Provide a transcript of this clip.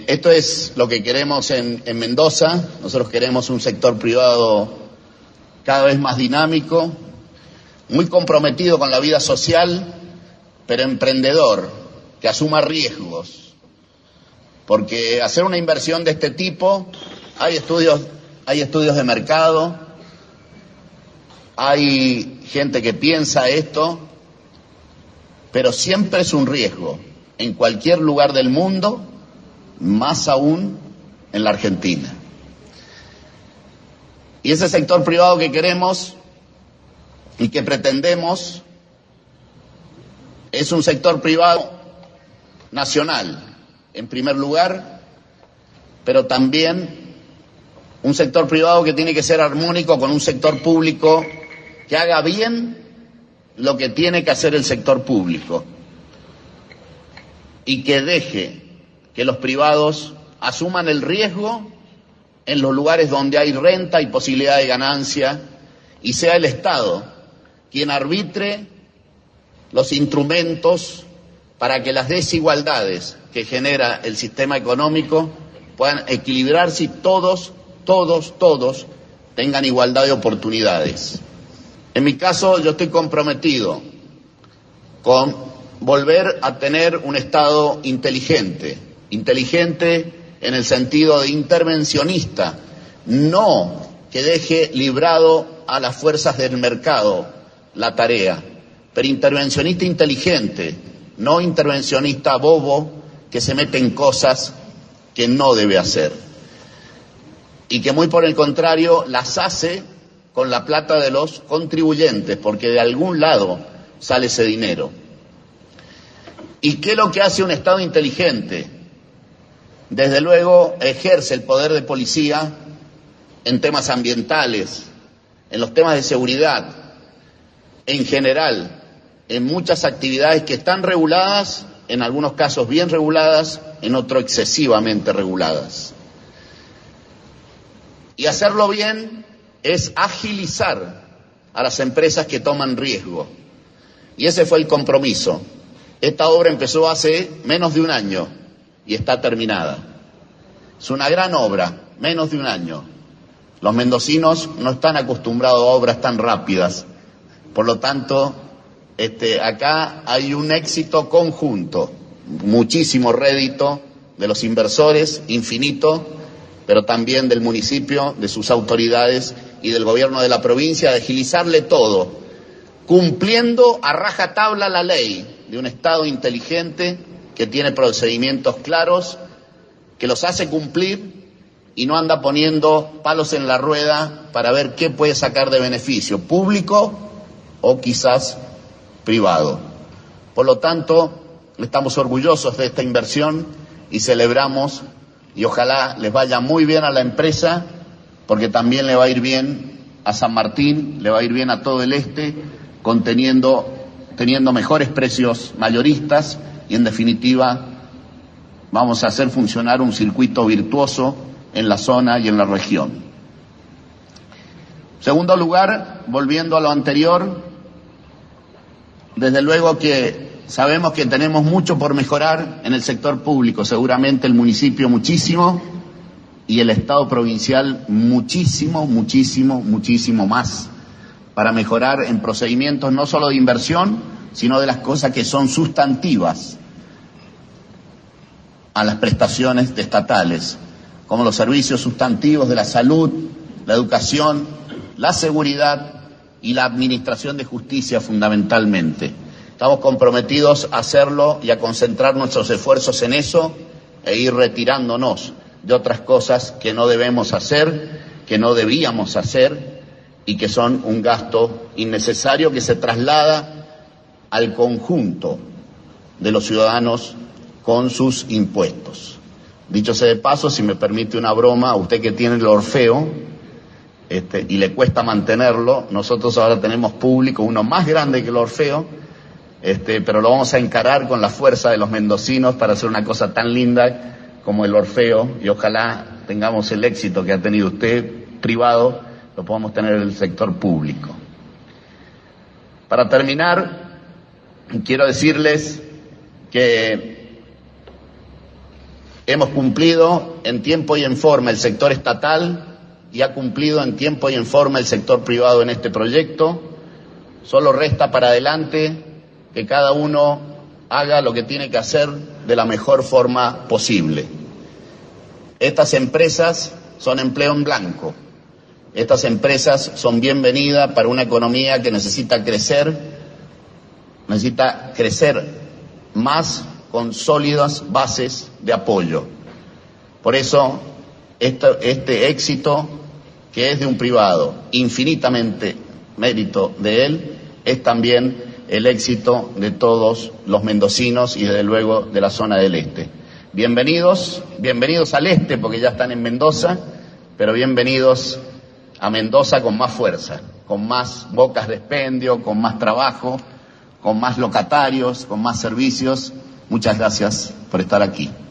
Esto es lo que queremos en Mendoza. Nosotros queremos un sector privado cada vez más dinámico, muy comprometido con la vida social, pero emprendedor, que asuma riesgos. Porque hacer una inversión de este tipo, hay estudios de mercado, hay gente que piensa esto, pero siempre es un riesgo, en cualquier lugar del mundo, más aún en la Argentina. Y ese sector privado que queremos y que pretendemos es un sector privado nacional, en primer lugar, pero también un sector privado que tiene que ser armónico con un sector público que haga bien lo que tiene que hacer el sector público y que deje que los privados asuman el riesgo en los lugares donde hay renta y posibilidad de ganancia, y sea el Estado quien arbitre los instrumentos para que las desigualdades que genera el sistema económico puedan equilibrarse y todos tengan igualdad de oportunidades. En mi caso, yo estoy comprometido con volver a tener un Estado inteligente en el sentido de intervencionista, no que deje librado a las fuerzas del mercado la tarea, pero intervencionista inteligente, no intervencionista bobo que se mete en cosas que no debe hacer y que muy por el contrario las hace con la plata de los contribuyentes, porque de algún lado sale ese dinero. ¿Y qué es lo que hace un Estado inteligente? Desde luego ejerce el poder de policía en temas ambientales, en los temas de seguridad, en general, en muchas actividades que están reguladas, en algunos casos bien reguladas, en otros excesivamente reguladas. Y hacerlo bien es agilizar a las empresas que toman riesgo. Y ese fue el compromiso. Esta obra empezó hace menos de un año y está terminada. Es una gran obra, menos de un año. Los mendocinos no están acostumbrados a obras tan rápidas. Por lo tanto, acá hay un éxito conjunto, muchísimo rédito de los inversores, infinito, pero también del municipio, de sus autoridades y del gobierno de la provincia, de agilizarle todo, cumpliendo a rajatabla la ley de un Estado inteligente que tiene procedimientos claros, que los hace cumplir y no anda poniendo palos en la rueda para ver qué puede sacar de beneficio, público o quizás privado. Por lo tanto, estamos orgullosos de esta inversión y celebramos, y ojalá les vaya muy bien a la empresa, porque también le va a ir bien a San Martín, le va a ir bien a todo el este, teniendo mejores precios mayoristas y en definitiva vamos a hacer funcionar un circuito virtuoso en la zona y en la región. En segundo lugar, volviendo a lo anterior, desde luego que sabemos que tenemos mucho por mejorar en el sector público, seguramente el municipio muchísimo y el Estado provincial muchísimo más, para mejorar en procedimientos no solo de inversión, sino de las cosas que son sustantivas a las prestaciones estatales, como los servicios sustantivos de la salud, la educación, la seguridad y la administración de justicia fundamentalmente. Estamos comprometidos a hacerlo y a concentrar nuestros esfuerzos en eso e ir retirándonos de otras cosas que no debemos hacer, que no debíamos hacer y que son un gasto innecesario que se traslada al conjunto de los ciudadanos con sus impuestos. Dicho sea de paso, si me permite una broma, a usted que tiene el Orfeo y le cuesta mantenerlo, nosotros ahora tenemos público, uno más grande que el Orfeo, pero lo vamos a encarar con la fuerza de los mendocinos para hacer una cosa tan linda como el Orfeo, y ojalá tengamos el éxito que ha tenido usted privado, lo podamos tener en el sector público. Para terminar, quiero decirles que Hemos cumplido en tiempo y en forma el sector estatal y ha cumplido en tiempo y en forma el sector privado en este proyecto. Solo resta para adelante que cada uno haga lo que tiene que hacer de la mejor forma posible. Estas empresas son empleo en blanco. Estas empresas son bienvenidas para una economía que necesita crecer más con sólidas bases de apoyo. Por eso, este éxito, que es de un privado, infinitamente mérito de él, es también el éxito de todos los mendocinos y desde luego de la zona del este. Bienvenidos al este porque ya están en Mendoza, pero bienvenidos a Mendoza con más fuerza, con más bocas de expendio, con más trabajo, con más locatarios, con más servicios. Muchas gracias por estar aquí.